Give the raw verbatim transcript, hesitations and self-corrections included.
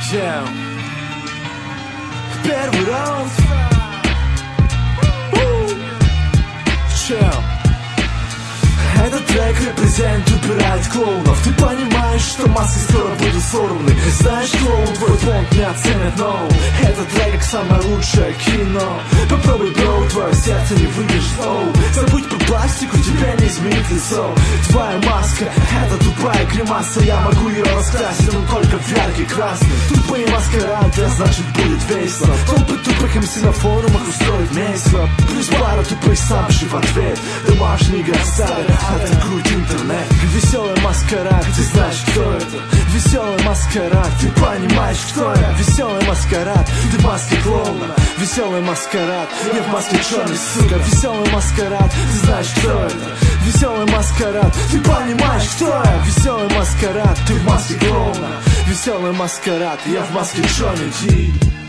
Yeah. Первый раунд. Chill. Этот трек репрезент убирает клоунов. Ты понимаешь, что маски скоро будут сорваны. Знаешь, клоун, твой понт не оценят, но этот трек как самое лучшее кино. Попробуй, бро, твое сердце не выдержит, оу. Забудь про пластику, тебя не изменит лицо. Твоя маска, это тупая гримаса. Я могу ее раскрасить, но только в яркий красный. Тупые маскарады, значит будет весело. Толпы тупых эм си на форумах устроит месиво. Плюс пара тупых самши в ответ. Домашний гангстер атакует интернет. Веселый маскарад, ты знаешь, кто это. Веселый маскарад, ты понимаешь, кто я. Веселый маскарад, ты в маске клоуна. Веселый маскарад, я в маске черной, сука. Веселый маскарад, ты знаешь, кто это. Веселый маскарад, ты понимаешь, кто я. Веселый маскарад, ты в маске клоуна. Веселый маскарад, я в маске черной.